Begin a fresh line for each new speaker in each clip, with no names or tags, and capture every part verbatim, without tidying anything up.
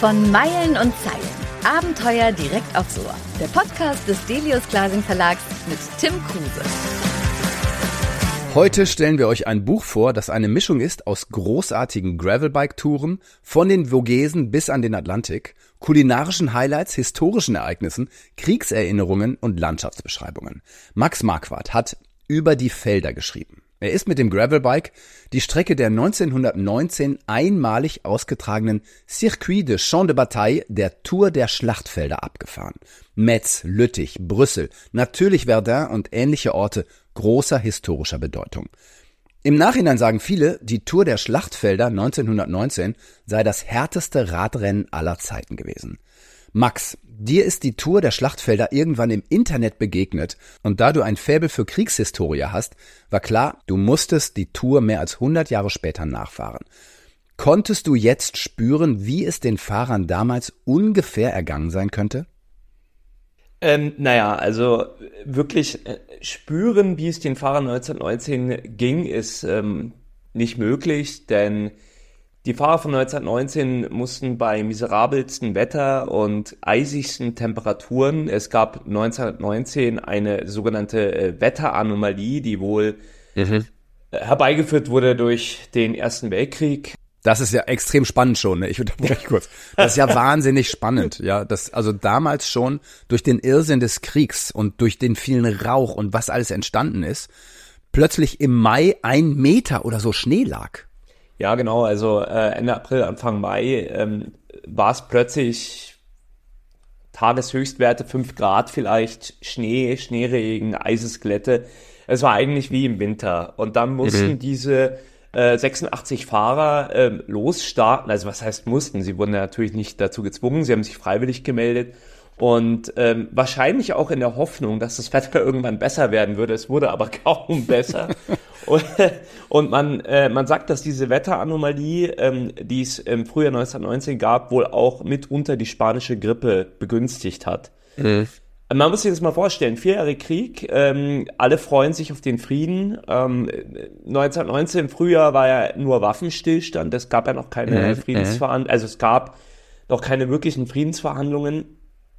Von Meilen und Zeilen. Abenteuer direkt aufs Ohr. Der Podcast des Delius Glasing Verlags mit Tim Kruse.
Heute stellen wir euch ein Buch vor, das eine Mischung ist aus großartigen Gravelbike-Touren, von den Vogesen bis an den Atlantik, kulinarischen Highlights, historischen Ereignissen, Kriegserinnerungen und Landschaftsbeschreibungen. Max Marquardt hat Über die Felder geschrieben. Er ist mit dem Gravelbike die Strecke der neunzehnhundertneunzehn einmalig ausgetragenen Circuit de Champs de Bataille, der Tour der Schlachtfelder, abgefahren. Metz, Lüttich, Brüssel, natürlich Verdun und ähnliche Orte großer historischer Bedeutung. Im Nachhinein sagen viele, die Tour der Schlachtfelder neunzehnhundertneunzehn sei das härteste Radrennen aller Zeiten gewesen. Max, dir ist die Tour der Schlachtfelder irgendwann im Internet begegnet und da du ein Faible für Kriegshistorie hast, war klar, du musstest die Tour mehr als hundert Jahre später nachfahren. Konntest du jetzt spüren, wie es den Fahrern damals ungefähr ergangen sein könnte?
Ähm, naja, also wirklich äh, spüren, wie es den Fahrern neunzehnhundertneunzehn ging, ist ähm, nicht möglich, denn die Fahrer von neunzehnhundertneunzehn mussten bei miserabelsten Wetter und eisigsten Temperaturen, es gab neunzehnhundertneunzehn eine sogenannte äh, Wetteranomalie, die wohl mhm. herbeigeführt wurde durch den Ersten Weltkrieg.
Das ist ja extrem spannend schon, ne? Ich unterbreche kurz. Das ist ja wahnsinnig spannend, ja. Das, also damals schon durch den Irrsinn des Kriegs und durch den vielen Rauch und was alles entstanden ist, plötzlich im Mai ein Meter oder so Schnee lag.
Ja, genau. Also äh, Ende April, Anfang Mai ähm, war es plötzlich Tageshöchstwerte, fünf Grad vielleicht, Schnee, Schneeregen, Eisesglätte. Es war eigentlich wie im Winter. Und dann mussten mhm. diese äh, sechsundachtzig Fahrer äh, losstarten. Also was heißt mussten? Sie wurden natürlich nicht dazu gezwungen. Sie haben sich freiwillig gemeldet. Und ähm, wahrscheinlich auch in der Hoffnung, dass das Wetter irgendwann besser werden würde. Es wurde aber kaum besser. und, und man äh, man sagt, dass diese Wetteranomalie, ähm, die es im Frühjahr neunzehnhundertneunzehn gab, wohl auch mitunter die spanische Grippe begünstigt hat. Mhm. Man muss sich das mal vorstellen, vier Jahre Krieg, ähm, alle freuen sich auf den Frieden. Ähm, neunzehnhundertneunzehn, Frühjahr war ja nur Waffenstillstand, es gab ja noch keine mhm. Friedensverhandlungen, also es gab noch keine wirklichen Friedensverhandlungen.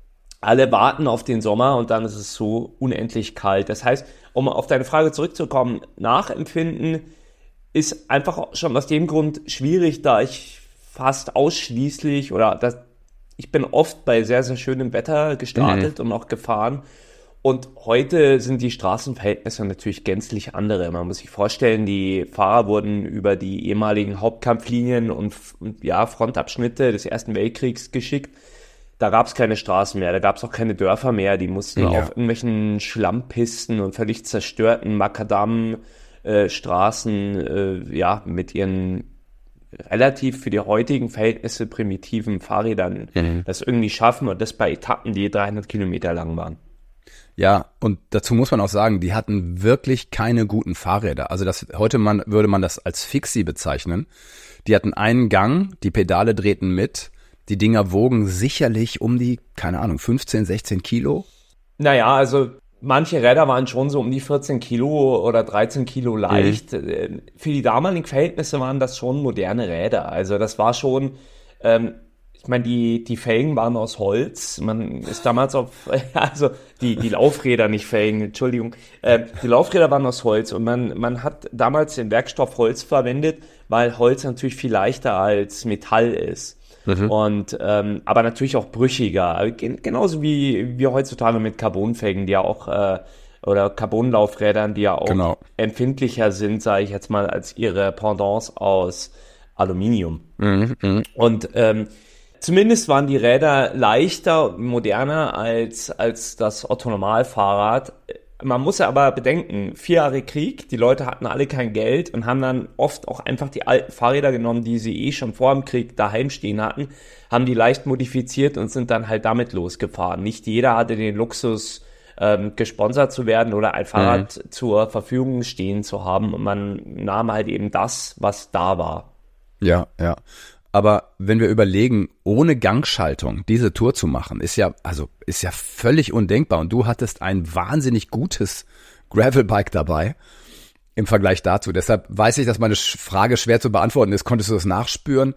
Alle warten auf den Sommer und dann ist es so unendlich kalt. Das heißt, um auf deine Frage zurückzukommen, Nachempfinden ist einfach schon aus dem Grund schwierig, da ich fast ausschließlich oder das, ich bin oft bei sehr, sehr schönem Wetter gestartet mhm. und auch gefahren. Und heute sind die Straßenverhältnisse natürlich gänzlich andere. Man muss sich vorstellen, die Fahrer wurden über die ehemaligen Hauptkampflinien und, und ja, Frontabschnitte des Ersten Weltkriegs geschickt. Da gab es keine Straßen mehr, da gab es auch keine Dörfer mehr, die mussten ja. auf irgendwelchen Schlammpisten und völlig zerstörten Makadam-Straßen äh, ja, mit ihren relativ für die heutigen Verhältnisse primitiven Fahrrädern mhm. das irgendwie schaffen und das bei Etappen, die dreihundert Kilometer lang waren.
Ja, und dazu muss man auch sagen, die hatten wirklich keine guten Fahrräder. Also das heute man, würde man das als Fixie bezeichnen. Die hatten einen Gang, die Pedale drehten mit. Die Dinger wogen sicherlich um die, keine Ahnung, fünfzehn, sechzehn Kilo.
Naja, also manche Räder waren schon so um die vierzehn Kilo oder dreizehn Kilo leicht. Mhm. Für die damaligen Verhältnisse waren das schon moderne Räder. Also das war schon, ähm, ich meine, die die Felgen waren aus Holz. Man ist damals auf, also die die Laufräder, nicht Felgen, Entschuldigung. Äh, die Laufräder waren aus Holz und man man hat damals den Werkstoff Holz verwendet, weil Holz natürlich viel leichter als Metall ist. Mhm. Und ähm, aber natürlich auch brüchiger, genauso wie wir heutzutage mit Carbonfelgen, die ja auch äh, oder Carbonlaufrädern, die ja auch genau. empfindlicher sind, sage ich jetzt mal, als ihre Pendants aus Aluminium. Mhm. Mhm. Und ähm, zumindest waren die Räder leichter und moderner als als das Otto-Normalfahrrad. Man muss ja aber bedenken, vier Jahre Krieg, die Leute hatten alle kein Geld und haben dann oft auch einfach die alten Fahrräder genommen, die sie eh schon vor dem Krieg daheim stehen hatten, haben die leicht modifiziert und sind dann halt damit losgefahren. Nicht jeder hatte den Luxus, ähm, gesponsert zu werden oder ein Fahrrad mhm. zur Verfügung stehen zu haben. Und man nahm halt eben das, was da war.
Ja, ja. Aber wenn wir überlegen, ohne Gangschaltung diese Tour zu machen, ist ja, also, ist ja völlig undenkbar. Und du hattest ein wahnsinnig gutes Gravelbike dabei im Vergleich dazu. Deshalb weiß ich, dass meine Frage schwer zu beantworten ist. Konntest du das nachspüren?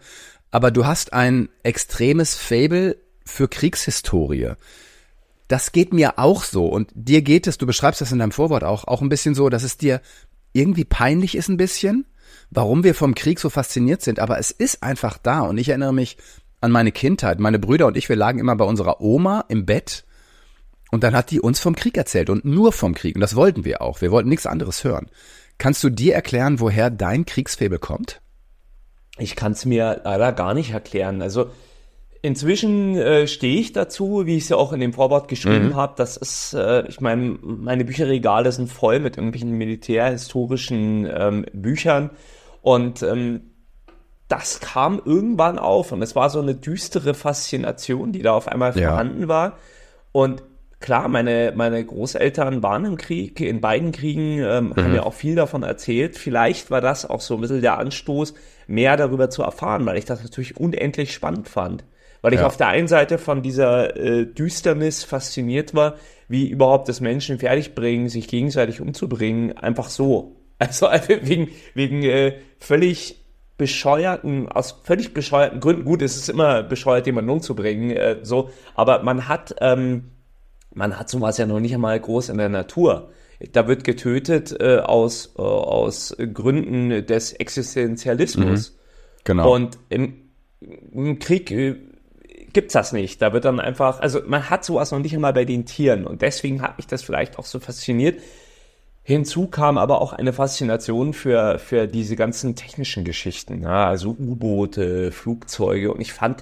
aber du hast ein extremes Faible für Kriegshistorie. Das geht mir auch so und dir geht es, du beschreibst das in deinem Vorwort auch, auch ein bisschen so, dass es dir irgendwie peinlich ist ein bisschen, warum wir vom Krieg so fasziniert sind, aber es ist einfach da und ich erinnere mich an meine Kindheit. Meine Brüder und ich, wir lagen immer bei unserer Oma im Bett und dann hat die uns vom Krieg erzählt und nur vom Krieg und das wollten wir auch, wir wollten nichts anderes hören. Kannst du dir erklären, woher dein Kriegsfaible kommt?
Ich kann es mir leider gar nicht erklären, also inzwischen äh, stehe ich dazu, wie ich es ja auch in dem Vorwort geschrieben mhm. habe. Das ist, äh, ich meine, meine Bücherregale sind voll mit irgendwelchen militärhistorischen ähm, Büchern. Und ähm, das kam irgendwann auf. Und es war so eine düstere Faszination, die da auf einmal ja. vorhanden war. Und klar, meine, meine Großeltern waren im Krieg, in beiden Kriegen, ähm, mhm. haben ja auch viel davon erzählt. Vielleicht war das auch so ein bisschen der Anstoß, mehr darüber zu erfahren, weil ich das natürlich unendlich spannend fand. Weil ich ja. auf der einen Seite von dieser äh, Düsternis fasziniert war, wie überhaupt das Menschen fertigbringen, sich gegenseitig umzubringen, einfach so. Also, also wegen, wegen äh, völlig bescheuerten, aus völlig bescheuerten Gründen. Gut, es ist immer bescheuert, jemanden umzubringen, äh, so. Aber man hat, ähm, man hat sowas ja noch nicht einmal groß in der Natur. Da wird getötet äh, aus, äh, aus Gründen des Existenzialismus.
Mhm. Genau.
Und im, im Krieg äh, gibt's das nicht. Da wird dann einfach, also man hat sowas noch nicht einmal bei den Tieren und deswegen hat mich das vielleicht auch so fasziniert. Hinzu kam aber auch eine Faszination für für diese ganzen technischen Geschichten, ja, also U-Boote, Flugzeuge und ich fand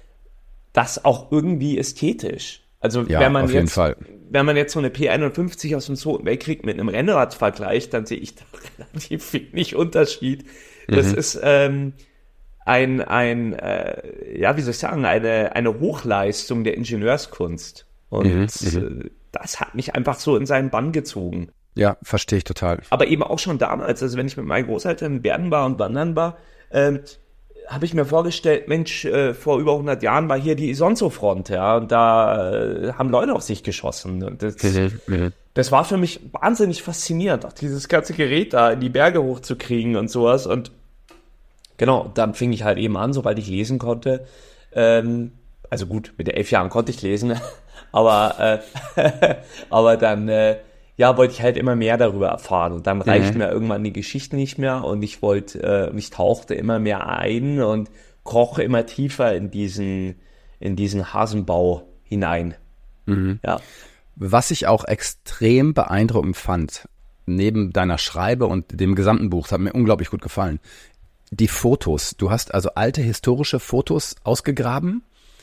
das auch irgendwie ästhetisch. Also
ja,
wenn man
auf jeden
jetzt
Fall.
wenn man jetzt so eine P einundfünfzig aus dem Zweiten Weltkrieg mit einem Rennrad vergleicht, dann sehe ich da relativ wenig Unterschied. Das mhm. ist ähm, ein, ein äh, ja, wie soll ich sagen, eine, eine Hochleistung der Ingenieurskunst. Und mhm, äh, das hat mich einfach so in seinen Bann gezogen.
Ja, verstehe ich total.
Aber eben auch schon damals, also wenn ich mit meinen Großeltern in Bergen war und wandern war, ähm, habe ich mir vorgestellt, Mensch, äh, vor über hundert Jahren war hier die Isonzo-Front, ja, und da äh, haben Leute auf sich geschossen. Und das, mhm, das war für mich wahnsinnig faszinierend, auch dieses ganze Gerät da in die Berge hochzukriegen und sowas. Und genau, dann fing ich halt eben an, sobald ich lesen konnte. Ähm, also gut, mit den elf Jahren konnte ich lesen, aber äh, aber dann äh, ja wollte ich halt immer mehr darüber erfahren und dann reichte mhm. mir irgendwann die Geschichte nicht mehr und ich wollte, äh, ich tauchte immer mehr ein und kroch immer tiefer in diesen in diesen Hasenbau hinein.
Mhm.
Ja.
Was ich auch extrem beeindruckend fand, neben deiner Schreibe und dem gesamten Buch, das hat mir unglaublich gut gefallen. Die Fotos. Du hast also alte historische Fotos ausgegraben,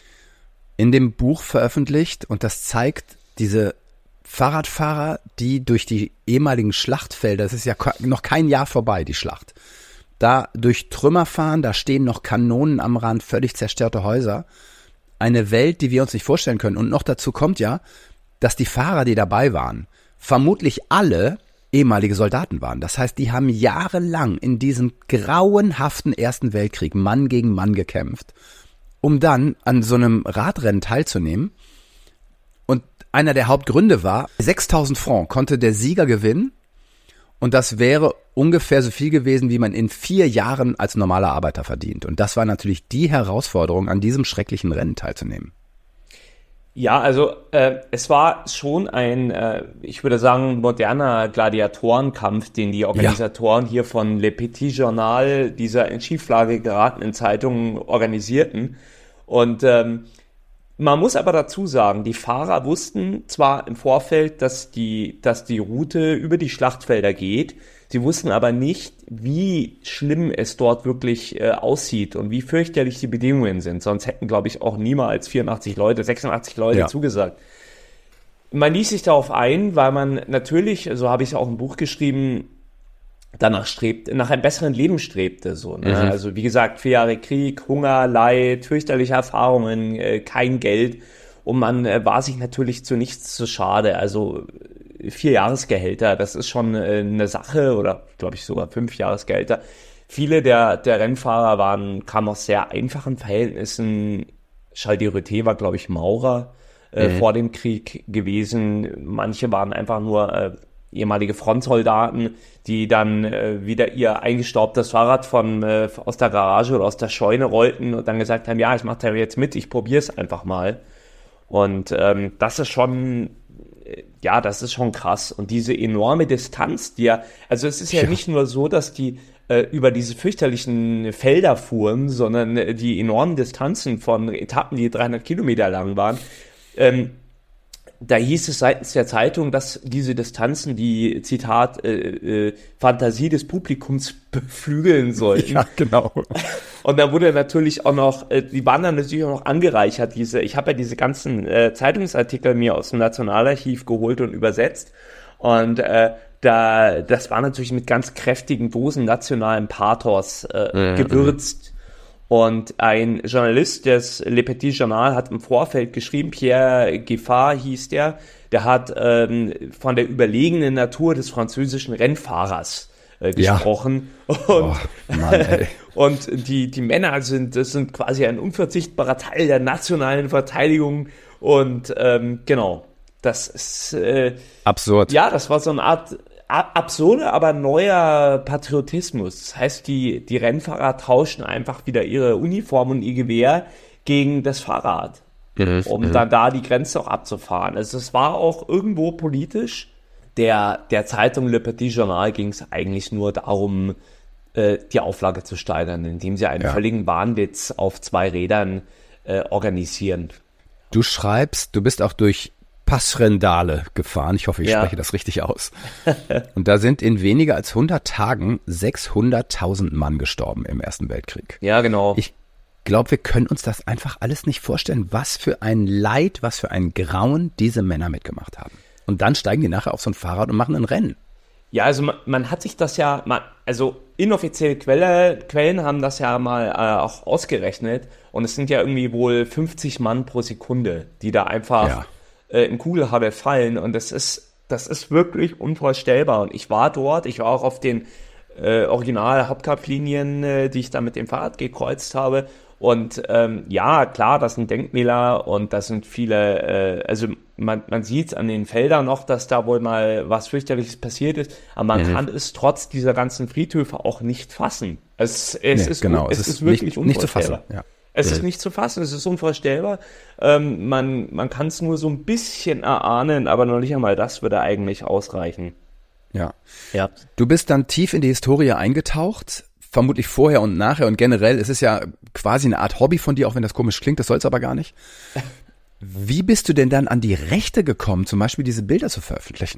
in dem Buch veröffentlicht und das zeigt diese Fahrradfahrer, die durch die ehemaligen Schlachtfelder, das ist ja noch kein Jahr vorbei, die Schlacht, da durch Trümmer fahren, da stehen noch Kanonen am Rand, völlig zerstörte Häuser. Eine Welt, die wir uns nicht vorstellen können. Und noch dazu kommt ja, dass die Fahrer, die dabei waren, vermutlich alle ehemalige Soldaten waren. Das heißt, die haben jahrelang in diesem grauenhaften Ersten Weltkrieg Mann gegen Mann gekämpft, um dann an so einem Radrennen teilzunehmen. Und einer der Hauptgründe war, sechstausend Francs konnte der Sieger gewinnen und das wäre ungefähr so viel gewesen, wie man in vier Jahren als normaler Arbeiter verdient. Und das war natürlich die Herausforderung, an diesem schrecklichen Rennen teilzunehmen.
Ja, also äh, es war schon ein, äh, ich würde sagen, moderner Gladiatorenkampf, den die Organisatoren ja. hier von Le Petit Journal, dieser in Schieflage geratenen Zeitungen, organisierten. Und ähm, man muss aber dazu sagen, die Fahrer wussten zwar im Vorfeld, dass die, dass die Route über die Schlachtfelder geht, sie wussten aber nicht, wie schlimm es dort wirklich äh, aussieht und wie fürchterlich die Bedingungen sind. Sonst hätten, glaube ich, auch niemals vierundachtzig Leute, sechsundachtzig Leute ja. zugesagt. Man ließ sich darauf ein, weil man natürlich, so habe ich es ja auch im Buch geschrieben, danach strebt, nach einem besseren Leben strebte. So, ne? Mhm. Also wie gesagt, vier Jahre Krieg, Hunger, Leid, fürchterliche Erfahrungen, äh, kein Geld. Und man äh, war sich natürlich zu nichts zu schade. Also vier Jahresgehälter, das ist schon äh, eine Sache, oder glaube ich sogar fünf Jahresgehälter. Viele der der Rennfahrer waren kamen aus sehr einfachen Verhältnissen. Charles de Reuteff war, glaube ich, Maurer äh, mhm. vor dem Krieg gewesen. Manche waren einfach nur äh, ehemalige Frontsoldaten, die dann äh, wieder ihr eingestaubtes Fahrrad von äh, aus der Garage oder aus der Scheune rollten und dann gesagt haben, ja, ich mache da jetzt mit, ich probiere es einfach mal. Und ähm, das ist schon, äh, ja, das ist schon krass. Und diese enorme Distanz, die ja, also es ist ja, ja nicht nur so, dass die äh, über diese fürchterlichen Felder fuhren, sondern äh, die enormen Distanzen von Etappen, die dreihundert Kilometer lang waren, ähm, da hieß es seitens der Zeitung, dass diese Distanzen die, Zitat, äh, äh, Fantasie des Publikums beflügeln sollten.
Ja, genau.
Und da wurde natürlich auch noch, äh, die waren dann natürlich auch noch angereichert, diese, ich habe ja diese ganzen äh, Zeitungsartikel mir aus dem Nationalarchiv geholt und übersetzt. Und äh, da, das war natürlich mit ganz kräftigen Dosen nationalen Pathos äh, ja, gewürzt. Ja. Und ein Journalist des Le Petit Journal hat im Vorfeld geschrieben, Pierre Giffard hieß der, der hat ähm, von der überlegenen Natur des französischen Rennfahrers äh, gesprochen. Ja. Und, oh, Mann, ey. Und die, die Männer sind, das sind quasi ein unverzichtbarer Teil der nationalen Verteidigung. Und ähm, genau, das ist äh,
absurd.
Ja, das war so eine Art absurde, aber neuer Patriotismus. Das heißt, die, die Rennfahrer tauschen einfach wieder ihre Uniform und ihr Gewehr gegen das Fahrrad, mhm, um mhm. dann da die Grenze auch abzufahren. Also es war auch irgendwo politisch. Der, der Zeitung Le Petit Journal ging es eigentlich nur darum, äh, die Auflage zu steigern, indem sie einen ja. völligen Wahnwitz auf zwei Rädern äh, organisieren.
Du schreibst, du bist auch durch Passchendaele gefahren. Ich hoffe, ich ja. spreche das richtig aus. Und da sind in weniger als hundert Tagen sechshunderttausend Mann gestorben im Ersten Weltkrieg.
Ja, genau.
Ich glaube, wir können uns das einfach alles nicht vorstellen, was für ein Leid, was für ein Grauen diese Männer mitgemacht haben. Und dann steigen die nachher auf so ein Fahrrad und machen ein Rennen.
Ja, also man, man hat sich das ja, man, also inoffizielle Quelle, Quellen haben das ja mal äh, auch ausgerechnet. Und es sind ja irgendwie wohl fünfzig Mann pro Sekunde, die da einfach... Ja. im Kugelhagel fallen und das ist, das ist wirklich unvorstellbar und ich war dort, ich war auch auf den äh, Original-Hauptcup-Linien, äh, die ich da mit dem Fahrrad gekreuzt habe und ähm, ja, klar, das sind Denkmäler und das sind viele, äh, also man, man sieht an den Feldern noch, dass da wohl mal was fürchterliches passiert ist, aber man mhm. kann es trotz dieser ganzen Friedhöfe auch nicht fassen. Es, es,
nee,
ist,
genau.
es,
es
ist, ist wirklich
nicht,
unvorstellbar.
Nicht zu fassen, ja.
Es ist nicht zu fassen, es ist unvorstellbar. Ähm, man man kann es nur so ein bisschen erahnen, aber noch nicht einmal das würde eigentlich ausreichen.
Ja.
ja.
Du bist dann tief in die Historie eingetaucht, vermutlich vorher und nachher und generell. Es ist ja quasi eine Art Hobby von dir, auch wenn das komisch klingt, das soll es aber gar nicht. Wie bist du denn dann an die Rechte gekommen, zum Beispiel diese Bilder zu veröffentlichen?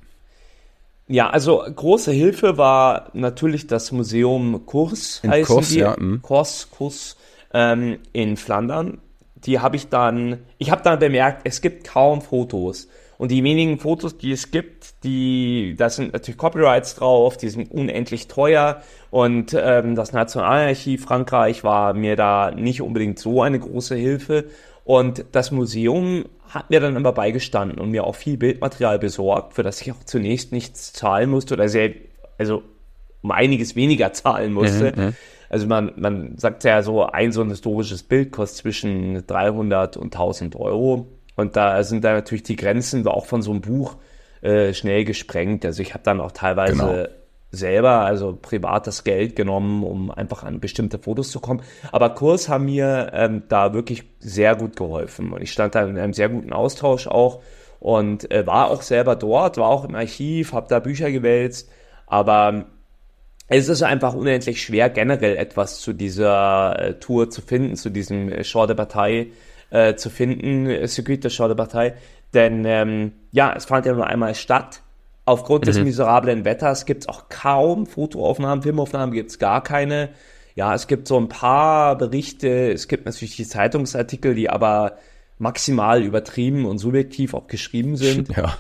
Ja, also große Hilfe war natürlich das Museum Kurs,
in
heißen
Kurs,
die.
Ja,
Kurs, Kurs. Ähm, in Flandern, die habe ich dann, ich habe dann bemerkt, es gibt kaum Fotos und die wenigen Fotos, die es gibt, die, da sind natürlich Copyrights drauf, die sind unendlich teuer und ähm, das Nationalarchiv Frankreich war mir da nicht unbedingt so eine große Hilfe und das Museum hat mir dann immer beigestanden und mir auch viel Bildmaterial besorgt, für das ich auch zunächst nichts zahlen musste oder sehr, also um einiges weniger zahlen musste. Mhm, Also man, man sagt ja so, ein so ein historisches Bild kostet zwischen dreihundert und tausend Euro. Und da sind da natürlich die Grenzen auch von so einem Buch äh, schnell gesprengt. Also ich habe dann auch teilweise genau. selber, also privat das Geld genommen, um einfach an bestimmte Fotos zu kommen. Aber Kurs haben mir ähm, da wirklich sehr gut geholfen. Und ich stand da in einem sehr guten Austausch auch und äh, war auch selber dort, war auch im Archiv, habe da Bücher gewälzt. Aber es ist einfach unendlich schwer, generell etwas zu dieser äh, Tour zu finden, zu diesem äh, Champ de Bataille äh, zu finden, äh, Circuit de Champ de Bataille, denn ähm, ja, es fand ja nur einmal statt. Aufgrund mhm. des miserablen Wetters gibt es auch kaum Fotoaufnahmen, Filmaufnahmen gibt es gar keine. Ja, es gibt so ein paar Berichte, es gibt natürlich die Zeitungsartikel, die aber maximal übertrieben und subjektiv auch geschrieben sind.
Ja.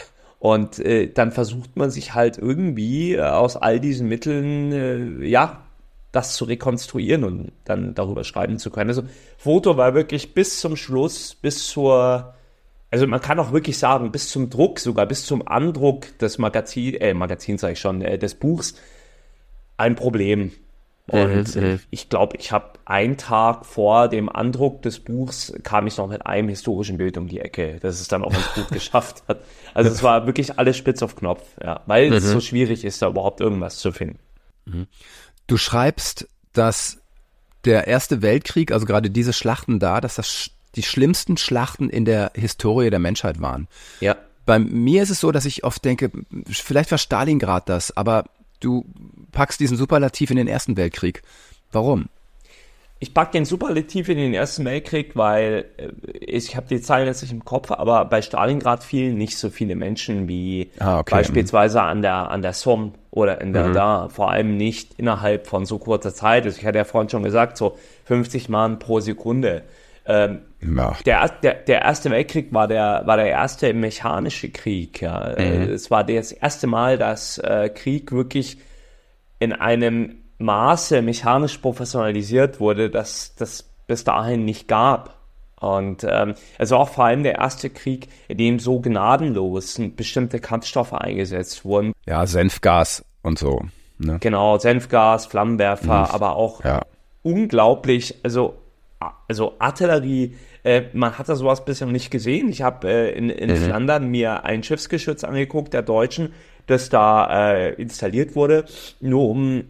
Und äh, dann versucht man sich halt irgendwie äh, aus all diesen Mitteln, äh, ja, das zu rekonstruieren und dann darüber schreiben zu können. Also Foto war wirklich bis zum Schluss, bis zur, also man kann auch wirklich sagen, bis zum Druck, sogar bis zum Andruck des Magazin, äh, Magazin sage ich schon, äh, des Buchs, ein Problem. Und mhm. äh, ich glaube, ich habe einen Tag vor dem Andruck des Buchs kam ich noch mit einem historischen Bild um die Ecke, das es dann auch ganz gut geschafft hat. Also es war wirklich alles spitz auf Knopf, ja, weil mhm. es so schwierig ist, da überhaupt irgendwas zu finden.
Du schreibst, dass der Erste Weltkrieg, also gerade diese Schlachten da, dass das die schlimmsten Schlachten in der Historie der Menschheit waren.
Ja.
Bei mir ist es so, dass ich oft denke, vielleicht war Stalingrad das, aber du packst diesen Superlativ in den Ersten Weltkrieg. Warum?
Ich pack den Superlativ in den Ersten Weltkrieg, weil ich habe die Zahlen jetzt nicht im Kopf, aber bei Stalingrad fielen nicht so viele Menschen wie ah, okay. beispielsweise an der an der Somme oder in der mhm. da, vor allem nicht innerhalb von so kurzer Zeit. Also ich hatte ja vorhin schon gesagt, so fünfzig Mann pro Sekunde. Ähm, ja. der, der, der Erste Weltkrieg war der war der erste mechanische Krieg. Ja. Mhm. Es war das erste Mal, dass äh, Krieg wirklich in einem Maße mechanisch professionalisiert wurde, dass das bis dahin nicht gab. Und ähm, es war auch vor allem der erste Krieg, in dem so gnadenlos bestimmte Kampfstoffe eingesetzt wurden.
Ja, Senfgas und so. Ne?
Genau, Senfgas, Flammenwerfer, mhm. aber auch ja. unglaublich, also also Artillerie, äh, man hat da sowas bisher noch nicht gesehen. Ich habe äh, in, in mhm. Flandern mir ein Schiffsgeschütz angeguckt, der Deutschen, das da äh, installiert wurde, nur um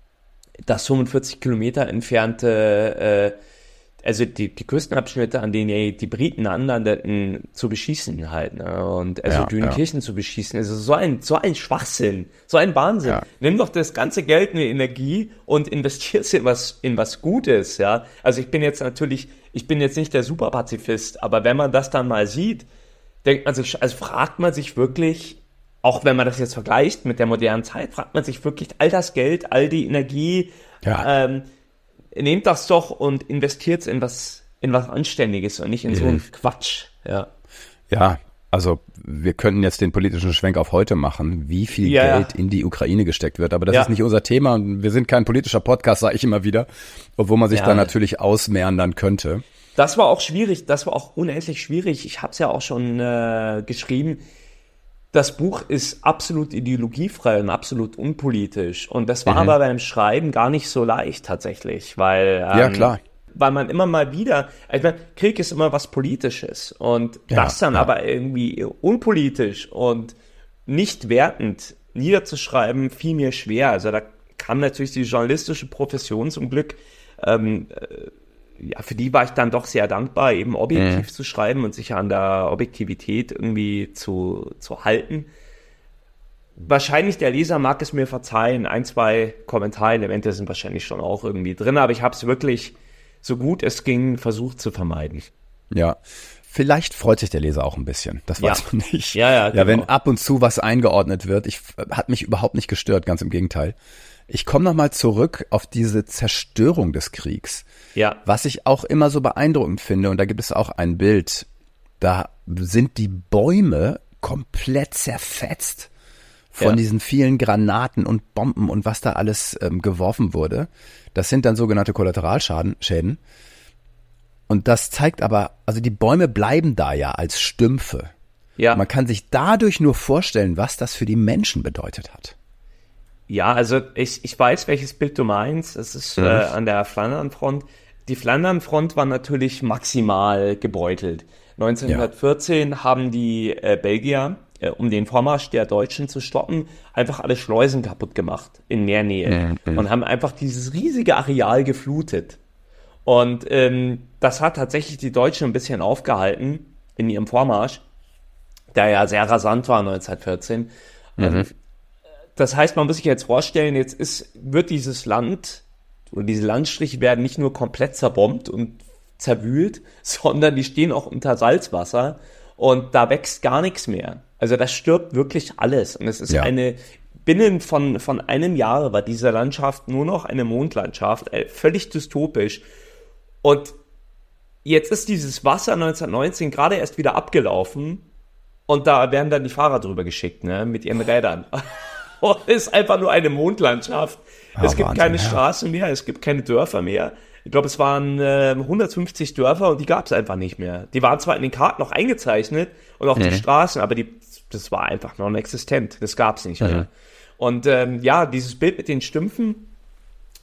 das fünfundvierzig Kilometer entfernte, äh, also die, die Küstenabschnitte, an denen die, die Briten anlandeten, zu beschießen halt, ne? Und also ja, Dünenkirchen ja. zu beschießen. Also so ein, so ein Schwachsinn, so ein Wahnsinn. Ja. Nimm doch das ganze Geld in die Energie und investier's in was, in was Gutes, ja. Also ich bin jetzt natürlich, ich bin jetzt nicht der Superpazifist, aber wenn man das dann mal sieht, denkt man sich, also fragt man sich wirklich, auch wenn man das jetzt vergleicht mit der modernen Zeit, fragt man sich wirklich, all das Geld, all die Energie, ja. ähm, nehmt das doch und investiert in was, in was Anständiges und nicht in mhm. so einen Quatsch. Ja.
ja, also wir könnten jetzt den politischen Schwenk auf heute machen, wie viel
ja.
Geld in die Ukraine gesteckt wird. Aber das
ja.
ist nicht unser Thema und wir sind kein politischer Podcast, sage ich immer wieder, obwohl man sich ja. da natürlich ausmeandern könnte.
Das war auch schwierig, das war auch unendlich schwierig. Ich habe es ja auch schon äh, geschrieben. Das Buch ist absolut ideologiefrei und absolut unpolitisch. Und das war mhm. aber beim Schreiben gar nicht so leicht tatsächlich, weil, ähm,
ja, klar.
weil man immer mal wieder, ich meine, Krieg ist immer was Politisches und ja, das dann ja. aber irgendwie unpolitisch und nicht wertend niederzuschreiben, fiel mir schwer. Also da kam natürlich die journalistische Profession zum Glück, ähm, ja, für die war ich dann doch sehr dankbar, eben objektiv mhm. zu schreiben und sich an der Objektivität irgendwie zu, zu halten. Wahrscheinlich der Leser mag es mir verzeihen, ein, zwei Kommentarelemente sind wahrscheinlich schon auch irgendwie drin, aber ich habe es wirklich so gut es ging versucht zu vermeiden.
Ja, vielleicht freut sich der Leser auch ein bisschen, das weiß
ja.
man nicht.
Ja, ja, genau.
Ja, wenn ab und zu was eingeordnet wird, ich, hat mich überhaupt nicht gestört, ganz im Gegenteil. Ich komme nochmal zurück auf diese Zerstörung des Kriegs.
Ja.
Was ich auch immer so beeindruckend finde, und da gibt es auch ein Bild, da sind die Bäume komplett zerfetzt von ja. diesen vielen Granaten und Bomben und was da alles ähm, geworfen wurde. Das sind dann sogenannte Kollateralschäden. Schäden. Und das zeigt aber, also die Bäume bleiben da ja als Stümpfe.
Ja.
Man kann sich dadurch nur vorstellen, was das für die Menschen bedeutet hat.
Ja, also ich, ich weiß, welches Bild du meinst. Es ist mhm. äh, an der Flandernfront. Die Flandernfront war natürlich maximal gebeutelt. neunzehnhundertvierzehn ja. haben die äh, Belgier, äh, um den Vormarsch der Deutschen zu stoppen, einfach alle Schleusen kaputt gemacht in Meernähe mhm. und haben einfach dieses riesige Areal geflutet. Und ähm, das hat tatsächlich die Deutschen ein bisschen aufgehalten in ihrem Vormarsch, der ja sehr rasant war neunzehnhundertvierzehn. Mhm. Ähm, Das heißt, man muss sich jetzt vorstellen, jetzt ist, wird dieses Land oder diese Landstriche werden nicht nur komplett zerbombt und zerwühlt, sondern die stehen auch unter Salzwasser und da wächst gar nichts mehr. Also da stirbt wirklich alles. Und es ist ja. eine, binnen von, von einem Jahr war diese Landschaft nur noch eine Mondlandschaft, äh, völlig dystopisch. Und jetzt ist dieses Wasser neunzehnhundertneunzehn gerade erst wieder abgelaufen und da werden dann die Fahrer drüber geschickt, ne, mit ihren Rädern. Es ist einfach nur eine Mondlandschaft. Ah, es gibt Wahnsinn, keine ja. Straßen mehr, es gibt keine Dörfer mehr. Ich glaube, es waren äh, hundertfünfzig Dörfer und die gab es einfach nicht mehr. Die waren zwar in den Karten noch eingezeichnet und auch mhm. die Straßen, aber die, das war einfach non-existent. Das gab es nicht mehr. Mhm. Und ähm, ja, dieses Bild mit den Stümpfen,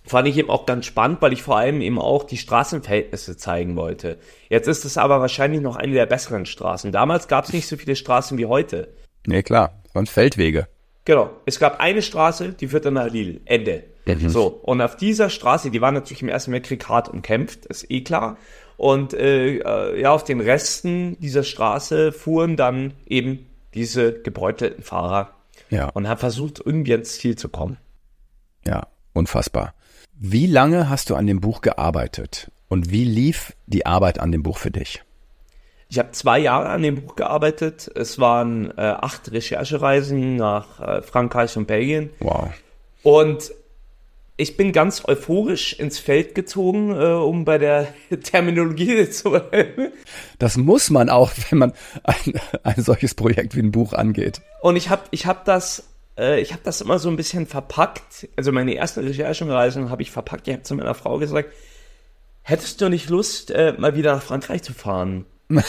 fand ich eben auch ganz spannend, weil ich vor allem eben auch die Straßenverhältnisse zeigen wollte. Jetzt ist es aber wahrscheinlich noch eine der besseren Straßen. Damals gab es nicht so viele Straßen wie heute.
Nee, klar, das waren Feldwege.
Genau, es gab eine Straße, die führte nach Lille, Ende. Mhm. So, und auf dieser Straße, die war natürlich im Ersten Weltkrieg hart umkämpft, ist eh klar. Und äh, äh, ja, auf den Resten dieser Straße fuhren dann eben diese gebeutelten Fahrer
ja.
und haben versucht, irgendwie ans Ziel zu kommen.
Ja, unfassbar. Wie lange hast du an dem Buch gearbeitet und wie lief die Arbeit an dem Buch für dich?
Ich habe zwei Jahre an dem Buch gearbeitet. Es waren äh, acht Recherchereisen nach äh, Frankreich und Belgien.
Wow.
Und ich bin ganz euphorisch ins Feld gezogen, äh, um bei der Terminologie zu bleiben.
Das muss man auch, wenn man ein, ein solches Projekt wie ein Buch angeht.
Und ich habe ich hab das... Ich habe das immer so ein bisschen verpackt. Also meine ersten Recherchenreisen habe ich verpackt. Ich habe zu meiner Frau gesagt, hättest du nicht Lust, äh, mal wieder nach Frankreich zu fahren? und,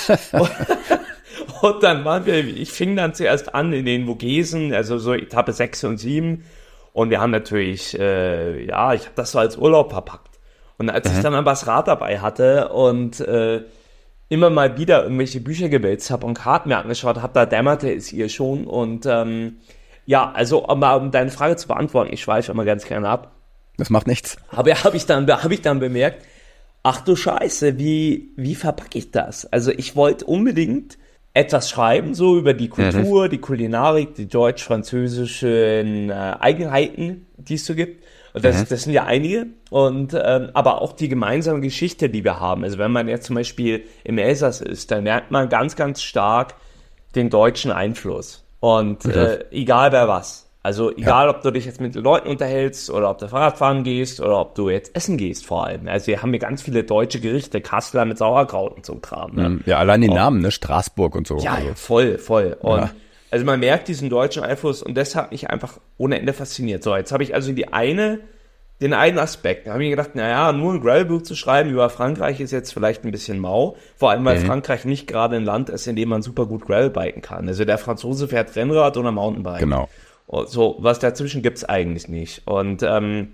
und dann waren wir, ich fing dann zuerst an in den Vogesen, also so Etappe sechs und sieben. Und wir haben natürlich, äh, ja, ich habe das so als Urlaub verpackt. Und als mhm. ich dann mal das Rad dabei hatte und äh, immer mal wieder irgendwelche Bücher gewälzt habe und Karten mir angeschaut habe, da dämmerte es ihr schon. Und ähm, ja, also um, um deine Frage zu beantworten, ich schweife immer ganz gerne ab.
Das macht nichts.
Aber habe ich dann, habe ich dann bemerkt, ach du Scheiße, wie, wie verpacke ich das? Also ich wollte unbedingt etwas schreiben, so über die Kultur, mhm. die Kulinarik, die deutsch-französischen äh, Eigenheiten, die es so gibt. Und das, mhm. das sind ja einige. Und ähm, aber auch die gemeinsame Geschichte, die wir haben. Also wenn man jetzt zum Beispiel im Elsass ist, dann merkt man ganz, ganz stark den deutschen Einfluss. Und mhm. äh, egal wer was. Also egal, ja. ob du dich jetzt mit Leuten unterhältst oder ob du Fahrradfahren gehst oder ob du jetzt essen gehst vor allem. Also wir haben hier ganz viele deutsche Gerichte, Kassler mit Sauerkraut und so ein Kram. Ne?
Ja, allein die und, Namen, ne? Straßburg und so.
Ja, ja voll, voll. Und ja. also man merkt diesen deutschen Einfluss und das hat mich einfach ohne Ende fasziniert. So, jetzt habe ich also die eine, den einen Aspekt. Da habe ich mir gedacht, naja, nur ein Gravelbuch zu schreiben über Frankreich ist jetzt vielleicht ein bisschen mau. Vor allem, weil mhm. Frankreich nicht gerade ein Land ist, in dem man super gut Gravelbiken kann. Also der Franzose fährt Rennrad oder Mountainbike.
Genau.
So, was dazwischen gibt's eigentlich nicht. Und ähm,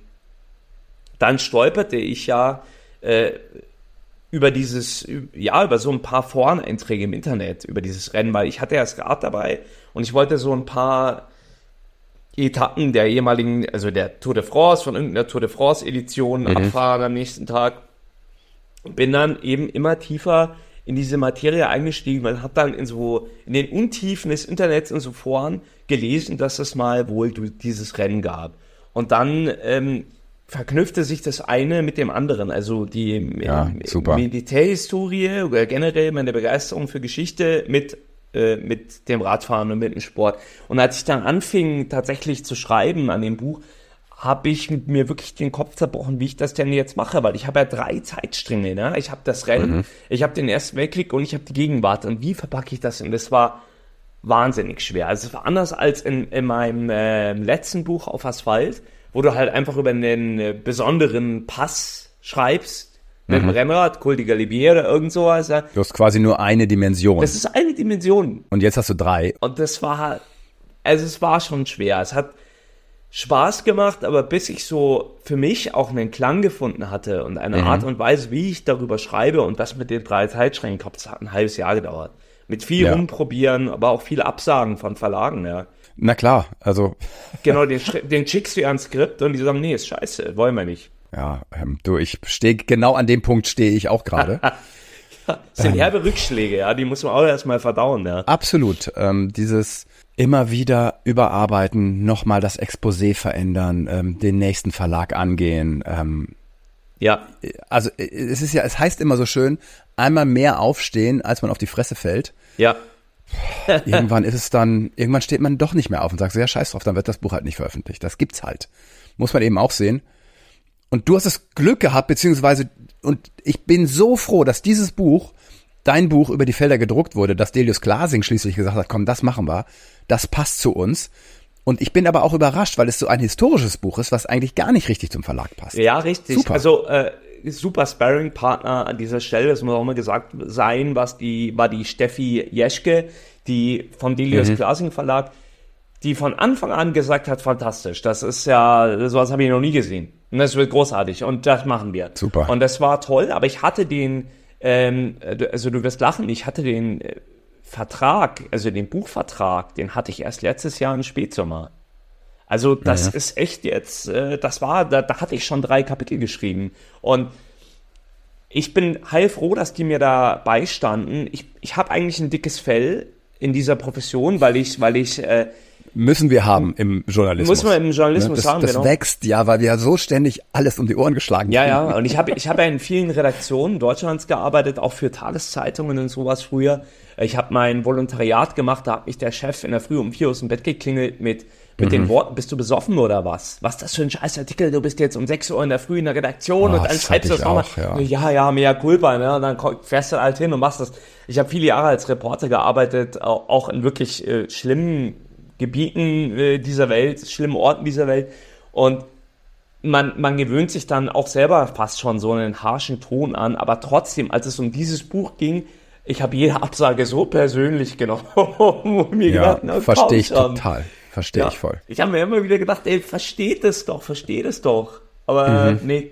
dann stolperte ich ja äh, über dieses, ja, über so ein paar Foreneinträge im Internet, über dieses Rennen, weil ich hatte ja das Rad dabei und ich wollte so ein paar Etappen der ehemaligen, also der Tour de France, von irgendeiner Tour de France Edition mhm. abfahren am nächsten Tag. Und bin dann eben immer tiefer in diese Materie eingestiegen, weil habe dann in so, in den Untiefen des Internets und so Foren gelesen, dass es mal wohl dieses Rennen gab. Und dann ähm, verknüpfte sich das eine mit dem anderen. Also die
ja, super.
Militärhistorie oder generell meine Begeisterung für Geschichte mit mit dem Radfahren und mit dem Sport. Und als ich dann anfing, tatsächlich zu schreiben an dem Buch, habe ich mir wirklich den Kopf zerbrochen, wie ich das denn jetzt mache, weil ich habe ja drei Zeitstränge, ne? Ich habe das Rennen, mhm. ich habe den Ersten Weltkrieg und ich habe die Gegenwart. Und wie verpacke ich das? Und das war wahnsinnig schwer. Also es war anders als in, in meinem äh, letzten Buch auf Asphalt, wo du halt einfach über einen äh, besonderen Pass schreibst, mit dem Rennrad, Col de Galibier oder irgend sowas. Ja.
Du hast quasi nur eine Dimension.
Das ist eine Dimension.
Und jetzt hast du drei.
Und das war, also es war schon schwer. Es hat Spaß gemacht, aber bis ich so für mich auch einen Klang gefunden hatte und eine mhm. Art und Weise, wie ich darüber schreibe und das mit den drei Zeitschränken, das hat ein halbes Jahr gedauert. Mit viel ja. rumprobieren, aber auch viele Absagen von Verlagen, ja.
Na klar, also.
Genau, den, den schickst du ja ein Skript und die sagen, nee, ist scheiße, wollen wir nicht.
Ja, ähm, du, ich stehe, genau an dem Punkt stehe ich auch gerade.
ja, das sind ähm, herbe Rückschläge, ja, die muss man auch erstmal verdauen, ja.
Absolut, ähm, dieses immer wieder überarbeiten, nochmal das Exposé verändern, ähm, den nächsten Verlag angehen, ähm,
ja.
Also, es ist ja, es heißt immer so schön, einmal mehr aufstehen, als man auf die Fresse fällt.
Ja.
Irgendwann ist es dann, irgendwann steht man doch nicht mehr auf und sagt so, ja, scheiß drauf, dann wird das Buch halt nicht veröffentlicht. Das gibt's halt. Muss man eben auch sehen. Und du hast das Glück gehabt, beziehungsweise, und ich bin so froh, dass dieses Buch, dein Buch über die Felder gedruckt wurde, dass Delius Glasing schließlich gesagt hat, komm, das machen wir, das passt zu uns. Und ich bin aber auch überrascht, weil es so ein historisches Buch ist, was eigentlich gar nicht richtig zum Verlag passt.
Ja, richtig. Super. Also, äh, super Sparring-Partner an dieser Stelle, das muss auch mal gesagt sein, was die, war die Steffi Jeschke, die vom Delius mhm. Glasing Verlag, die von Anfang an gesagt hat, fantastisch, das ist ja, sowas habe ich noch nie gesehen. Und das wird großartig und das machen wir.
Super.
Und das war toll, aber ich hatte den, ähm, also du wirst lachen, ich hatte den äh, Vertrag, also den Buchvertrag, den hatte ich erst letztes Jahr im Spätsommer. Also das ja. ist echt jetzt, äh, das war, da, da hatte ich schon drei Kapitel geschrieben. Und ich bin heilfroh, dass die mir da beistanden. Ich, ich habe eigentlich ein dickes Fell in dieser Profession, weil ich, weil ich äh,
müssen wir haben im Journalismus.
Muss man im Journalismus
das,
haben,
das
genau.
Das wächst, ja, weil wir ja so ständig alles um die Ohren geschlagen
Ja,
kriegen.
ja, und ich habe ich hab ja in vielen Redaktionen Deutschlands gearbeitet, auch für Tageszeitungen und sowas früher. Ich habe mein Volontariat gemacht, da hat mich der Chef in der Früh um vier aus dem Bett geklingelt mit mit mhm. den Worten, bist du besoffen oder was? Was ist das für ein Scheißartikel? Du bist jetzt um sechs Uhr in der Früh in der Redaktion oh, und dann schreibst du das nochmal. Ja. ja, ja, mea culpa, ne? Und dann fährst du halt hin und machst das. Ich habe viele Jahre als Reporter gearbeitet, auch in wirklich äh, schlimmen Gebieten äh, dieser Welt, schlimmen Orten dieser Welt. Und man, man gewöhnt sich dann auch selber fast schon so einen harschen Ton an, aber trotzdem, als es um dieses Buch ging, ich habe jede Absage so persönlich genommen. mir
ja,
gedacht,
verstehe ich total. Verstehe
ja.
ich voll.
Ich habe mir immer wieder gedacht, ey, versteht es doch, versteht es doch. Aber mhm. nee.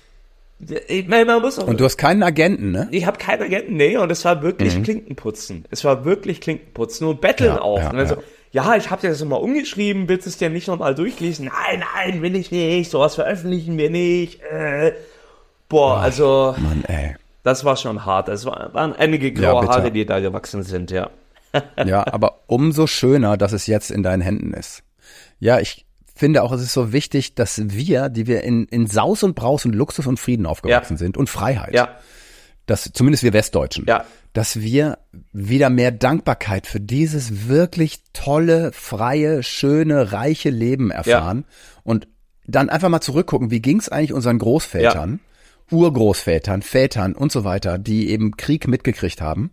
Ich meine, man muss auch,
und du hast keinen Agenten, ne?
Ich habe keinen Agenten, nee. Und es war wirklich mhm. Klinkenputzen. Es war wirklich Klinkenputzen und Betteln ja, auch.
Ja,
und also,
ja.
ja, ich habe dir das mal umgeschrieben, willst du es dir nicht nochmal durchlesen? Nein, nein, will ich nicht. Sowas veröffentlichen wir nicht. Äh, boah, oh, also
Mann, ey.
Das war schon hart. Es war, waren einige graue ja, Haare, die da gewachsen sind, ja.
Ja, aber umso schöner, dass es jetzt in deinen Händen ist. Ja, ich finde auch, es ist so wichtig, dass wir, die wir in, in Saus und Braus und Luxus und Frieden aufgewachsen ja. sind und Freiheit,
ja.
dass zumindest wir Westdeutschen,
ja.
dass wir wieder mehr Dankbarkeit für dieses wirklich tolle, freie, schöne, reiche Leben erfahren ja. und dann einfach mal zurückgucken, wie ging es eigentlich unseren Großvätern, ja. Urgroßvätern, Vätern und so weiter, die eben Krieg mitgekriegt haben.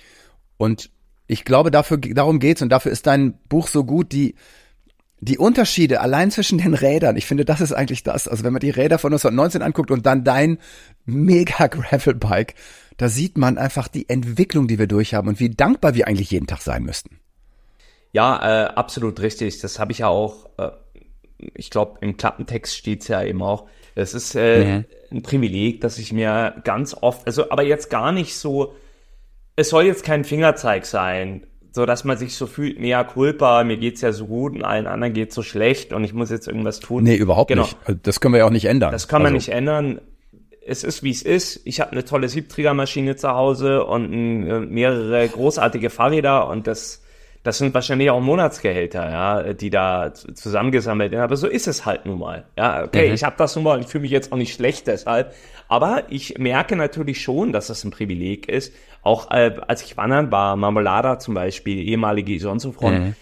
Und ich glaube, dafür, darum geht's und dafür ist dein Buch so gut, die, die Unterschiede allein zwischen den Rädern. Ich finde, das ist eigentlich das. Also wenn man die Räder von neunzehnhundertneunzehn anguckt und dann dein mega Gravelbike, da sieht man einfach die Entwicklung, die wir durchhaben und wie dankbar wir eigentlich jeden Tag sein müssten.
Ja, äh, absolut richtig. Das habe ich ja auch, äh, ich glaube, im Klappentext steht's ja eben auch. Es ist äh, mhm. ein Privileg, dass ich mir ganz oft, also aber jetzt gar nicht so, es soll jetzt kein Fingerzeig sein, so dass man sich so fühlt, mea culpa, mir geht's ja so gut und allen anderen geht's so schlecht und ich muss jetzt irgendwas tun.
Nee, überhaupt genau. nicht. Das können wir ja auch nicht ändern.
Das kann man
also.
nicht ändern. Es ist, wie es ist. Ich habe eine tolle Siebträgermaschine zu Hause und ein, mehrere großartige Fahrräder und das das sind wahrscheinlich auch Monatsgehälter, ja, die da zusammengesammelt werden. Aber so ist es halt nun mal. Ja, okay, mhm. ich habe das nun mal, ich fühle mich jetzt auch nicht schlecht deshalb. Aber ich merke natürlich schon, dass das ein Privileg ist. Auch äh, als ich wandern war, Marmolada zum Beispiel, ehemalige Isonzofront. Mhm.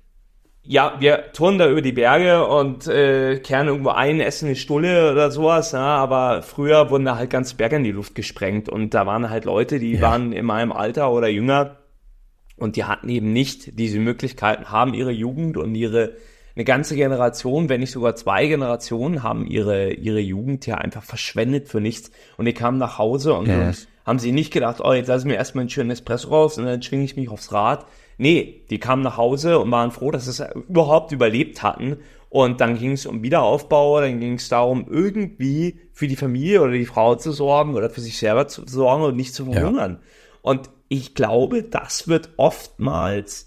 Ja, wir touren da über die Berge und äh, kehren irgendwo ein, essen eine Stulle oder sowas. Ja, aber früher wurden da halt ganze Berge in die Luft gesprengt. Und da waren halt Leute, die ja. waren in meinem Alter oder jünger. Und die hatten eben nicht diese Möglichkeiten, haben ihre Jugend und ihre, eine ganze Generation, wenn nicht sogar zwei Generationen, haben ihre, ihre Jugend ja einfach verschwendet für nichts. Und die kamen nach Hause und ja. haben sie nicht gedacht, oh, jetzt lass ich mir erstmal einen schönen Espresso raus und dann schwinge ich mich aufs Rad. Nee, die kamen nach Hause und waren froh, dass sie es überhaupt überlebt hatten. Und dann ging es um Wiederaufbau, dann ging es darum, irgendwie für die Familie oder die Frau zu sorgen oder für sich selber zu sorgen und nicht zu verhungern. Ja. Und ich glaube, das wird oftmals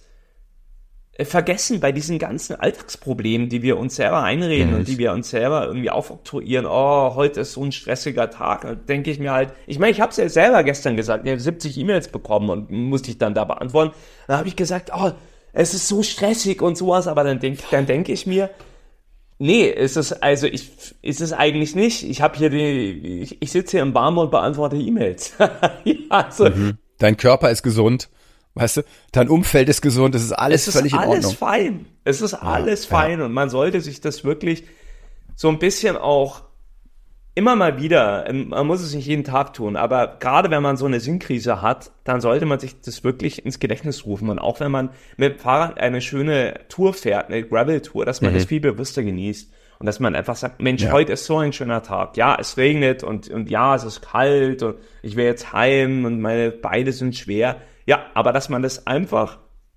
vergessen bei diesen ganzen Alltagsproblemen, die wir uns selber einreden mhm. und die wir uns selber irgendwie aufoktroyieren. Oh, heute ist so ein stressiger Tag. Da denke ich mir halt, ich meine, ich habe es ja selber gestern gesagt, ich habe siebzig E-Mails bekommen und musste ich dann da beantworten. Dann habe ich gesagt, oh, es ist so stressig und sowas, aber dann denke dann denk ich mir, nee, ist es also ich ist es eigentlich nicht. Ich habe hier die, ich, ich sitze hier im Baum und beantworte E-Mails. ja, also,
mhm. Dein Körper ist gesund, weißt du? Dein Umfeld ist gesund, es ist alles
es ist
völlig in Ordnung.
Es ist alles fein. Es ist alles ja, fein ja. Und man sollte sich das wirklich so ein bisschen auch immer mal wieder, man muss es nicht jeden Tag tun, aber gerade wenn man so eine Sinnkrise hat, dann sollte man sich das wirklich ins Gedächtnis rufen. Und auch wenn man mit dem Fahrrad eine schöne Tour fährt, eine Gravel-Tour, dass man mhm. das viel bewusster genießt. Und dass man einfach sagt, Mensch, ja. heute ist so ein schöner Tag. Ja, es regnet und, und ja, es ist kalt und ich will jetzt heim und meine Beine sind schwer. Ja, aber dass man das einfach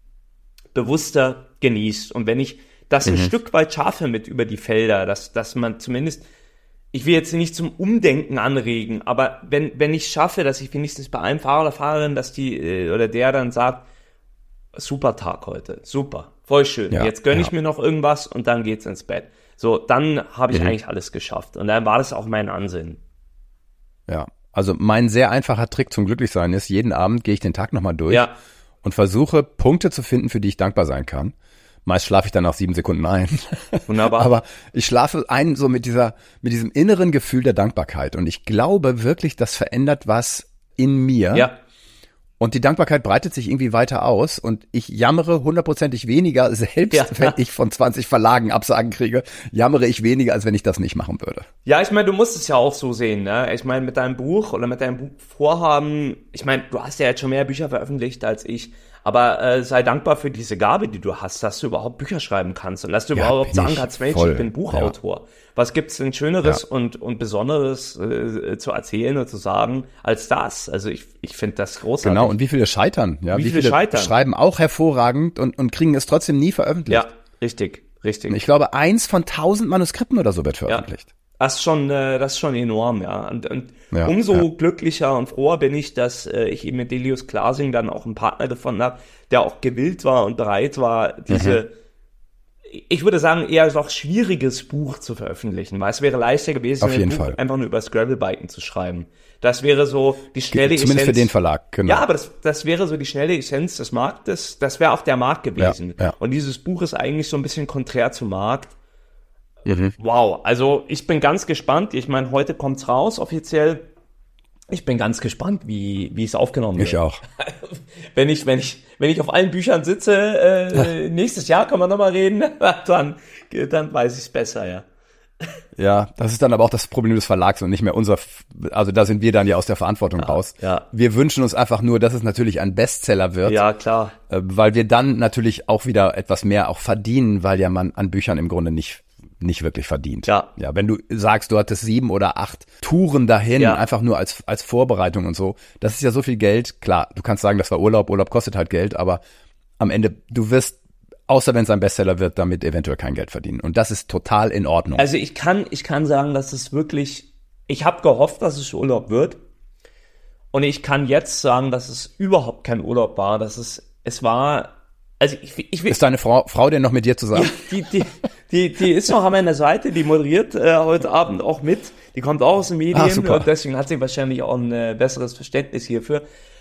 bewusster genießt. Und wenn ich das mhm. ein Stück weit schaffe mit über die Felder, dass, dass man zumindest ich will jetzt nicht zum Umdenken anregen, aber wenn, wenn ich schaffe, dass ich wenigstens bei einem Fahrer oder Fahrerin, dass die, äh, oder der dann sagt, super Tag heute, super, voll schön,
Ja,
jetzt gönne
ja.
ich mir noch irgendwas und dann geht's ins Bett. So, dann habe ich
Mhm.
eigentlich alles geschafft und dann war das auch mein Ansinnen.
Ja, also mein sehr einfacher Trick zum Glücklichsein ist, jeden Abend gehe ich den Tag nochmal durch
Ja,
und versuche Punkte zu finden, für die ich dankbar sein kann. Meist schlafe ich dann nach sieben Sekunden ein.
wunderbar.
Aber ich schlafe ein so mit dieser, mit diesem inneren Gefühl der Dankbarkeit. Und ich glaube wirklich, das verändert was in mir.
ja,
Und die Dankbarkeit breitet sich irgendwie weiter aus. Und ich jammere hundertprozentig weniger, selbst
Ja.
wenn ich von zwanzig Verlagen Absagen kriege, jammere ich weniger, als wenn ich das nicht machen würde.
ja, ich meine, du musst es ja auch so sehen, ne? Ich meine, mit deinem Buch oder mit deinem Buchvorhaben, ich meine, du hast ja jetzt schon mehr Bücher veröffentlicht als ich, aber äh, sei dankbar für diese Gabe, die du hast, dass du überhaupt Bücher schreiben kannst und dass du
Ja,
überhaupt
bin
sagen
ich
kannst, Mensch,
voll.
ich bin Buchautor. Was gibt's denn Schöneres
Ja.
und und Besonderes äh, zu erzählen und zu sagen als das? Also ich ich finde das großartig.
Genau, und wie viele scheitern. Ja,
Wie
wie,
viele
viele
scheitern?
schreiben auch hervorragend und, und kriegen es trotzdem nie veröffentlicht.
Ja, richtig, richtig.
Ich glaube, eins von tausend Manuskripten oder so wird veröffentlicht.
Das ist schon, äh, das ist schon enorm, ja. Und, und
Ja,
umso
ja.
glücklicher und froher bin ich, dass äh, ich eben mit Delius Glasing dann auch einen Partner gefunden habe, der auch gewillt war und bereit war, diese, ich würde sagen, eher doch schwieriges Buch zu veröffentlichen, weil es wäre leichter gewesen,
Auf jeden
ein Buch
Fall.
einfach nur über das Gravelbiken zu schreiben. Das wäre so die schnelle
Zumindest für
Essenz.
den Verlag, genau.
Ja, aber das, das wäre so die schnelle Essenz des Marktes. Das wäre auch der Markt gewesen.
Ja, ja.
Und dieses Buch ist eigentlich so ein bisschen konträr zum Markt.
Mhm.
Wow, also ich bin ganz gespannt. Ich meine, heute kommt's raus offiziell. Ich bin ganz gespannt, wie wie es aufgenommen wird.
Ich auch.
Wenn ich wenn ich wenn ich auf allen Büchern sitze, äh, nächstes Jahr können wir nochmal reden, dann dann weiß ich's besser, ja.
Ja, das ist dann aber auch das Problem des Verlags und nicht mehr unser, also da sind wir dann ja aus der Verantwortung raus.
ja.
Wir wünschen uns einfach nur, dass es natürlich ein Bestseller wird,
Ja, klar.
äh, weil wir dann natürlich auch wieder etwas mehr auch verdienen, weil ja man an Büchern im Grunde nicht nicht wirklich verdient.
Ja.
Ja, wenn du sagst, du hattest sieben oder acht Touren dahin,
Ja.
einfach nur als als Vorbereitung und so, das ist ja so viel Geld. Klar, du kannst sagen, das war Urlaub, Urlaub kostet halt Geld, aber am Ende, du wirst, außer wenn es ein Bestseller wird, damit eventuell kein Geld verdienen. Und das ist total in Ordnung.
Also ich kann ich kann sagen, dass es wirklich, ich habe gehofft, dass es Urlaub wird. Und ich kann jetzt sagen, dass es überhaupt kein Urlaub war, dass es es war, also ich ich will
Ist deine Frau, Frau denn noch mit dir zusammen?
die, die, die, die ist noch an meiner Seite, die moderiert äh, heute Abend auch mit. Die kommt auch aus den Medien
Ah, super.
und deswegen hat sie wahrscheinlich auch ein äh, besseres Verständnis hierfür.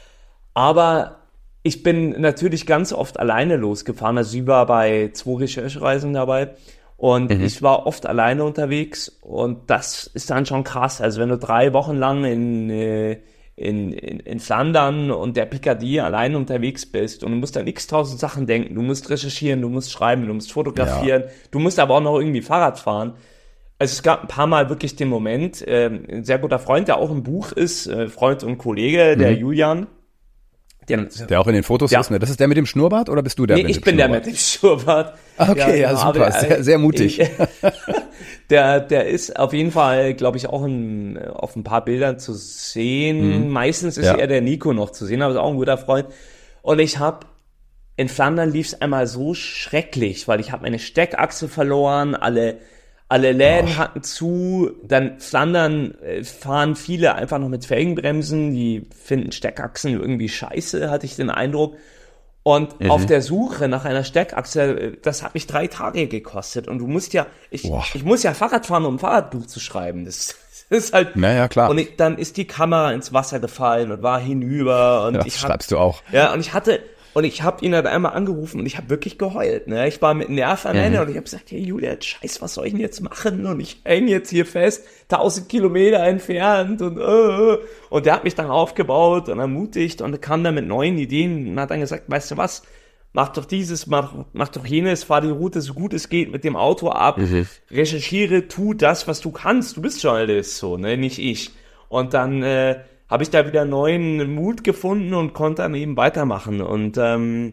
Aber ich bin natürlich ganz oft alleine losgefahren. Also sie war bei zwei Recherchereisen dabei und
Mhm.
ich war oft alleine unterwegs und das ist dann schon krass. Also wenn du drei Wochen lang in äh, In, in, in Flandern und der Picardie allein unterwegs bist und du musst an x tausend Sachen denken, du musst recherchieren, du musst schreiben, du musst fotografieren, du musst aber auch noch irgendwie Fahrrad fahren. Also es gab ein paar Mal wirklich den Moment, äh, ein sehr guter Freund, der auch im Buch ist, äh, Freund und Kollege, der
Mhm.
Julian, der,
Der auch in den Fotos
Ja.
ist, ne? Das ist der mit dem Schnurrbart oder bist du der
nee,
mit
ich
dem
bin der
Schnurrbart?
mit dem Schnurrbart.
Okay, ja, super,
aber,
sehr- sehr mutig.
äh, Der, der ist auf jeden Fall, glaube ich, auch in, auf ein paar Bildern zu sehen. Meistens ist
Ja.
eher der Nico noch zu sehen, aber ist auch ein guter Freund. Und ich habe in Flandern lief es einmal so schrecklich, weil ich habe meine Steckachse verloren, alle alle Läden hatten zu, dann Flandern äh, fahren viele einfach noch mit Felgenbremsen, die finden Steckachsen irgendwie scheiße, hatte ich den Eindruck. Und
Mhm.
auf der Suche nach einer Steckachse, äh, das hat mich drei Tage gekostet. Und du musst ja, ich,
Boah.
ich muss ja Fahrrad fahren, um ein Fahrradbuch zu schreiben. Das, das ist halt.
Naja, klar.
Und ich, dann ist die Kamera ins Wasser gefallen und war hinüber. Und
Das
ich hab,
schreibst du auch.
ja, und ich hatte, und ich habe ihn dann einmal angerufen und ich habe wirklich geheult. Ne? Ich war mit Nerv am Ende und ich habe gesagt, hey Julia, scheiß, was soll ich denn jetzt machen? Und ich hänge jetzt hier fest, tausend Kilometer entfernt und äh, und der hat mich dann aufgebaut und ermutigt und kam dann mit neuen Ideen und hat dann gesagt, weißt du was, mach doch dieses, mach, mach doch jenes, fahr die Route so gut es geht mit dem Auto ab, recherchiere, tu das, was du kannst. Du bist Journalist, so, ne, nicht ich. Und dann äh, habe ich da wieder neuen Mut gefunden und konnte dann eben weitermachen. Und ähm,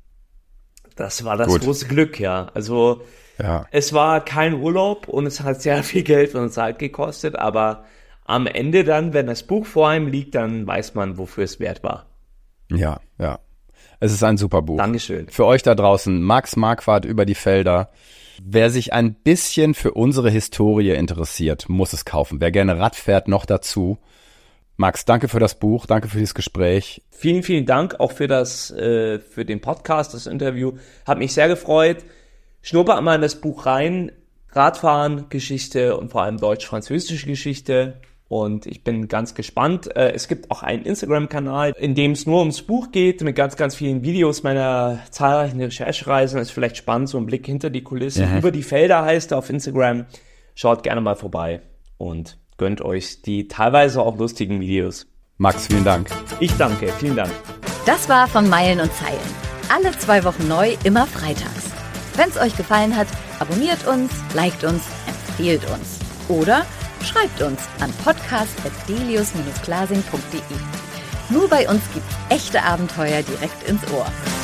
das war das
Gut.
große Glück, ja. Also
Ja.
es war kein Urlaub und es hat sehr viel Geld und Zeit gekostet, aber am Ende dann, wenn das Buch vor einem liegt, dann weiß man, wofür es wert war.
Ja, ja. Es ist ein super Buch.
Dankeschön.
Für euch da draußen, Max Marquardt über die Felder. Wer sich ein bisschen für unsere Historie interessiert, muss es kaufen. Wer gerne Rad fährt, noch dazu. Max, danke für das Buch, danke für dieses Gespräch.
Vielen, vielen Dank auch für das, äh, für den Podcast, das Interview. Hat mich sehr gefreut. Schnupper mal in das Buch rein. Radfahren, Geschichte und vor allem deutsch-französische Geschichte. Und ich bin ganz gespannt. Es gibt auch einen Instagram-Kanal, in dem es nur ums Buch geht, mit ganz, ganz vielen Videos meiner zahlreichen Recherchereisen. Das ist vielleicht spannend, so ein Blick hinter die Kulissen. Ja. Über die Felder heißt er auf Instagram. Schaut gerne mal vorbei und gönnt euch die teilweise auch lustigen Videos.
Max, vielen Dank.
Ich danke, vielen Dank.
Das war von Meilen und Zeilen. Alle zwei Wochen neu, immer freitags. Wenn es euch gefallen hat, abonniert uns, liked uns, empfehlt uns. Oder schreibt uns an podcast at delius Bindestrich glasing punkt de. Nur bei uns gibt's echte Abenteuer direkt ins Ohr.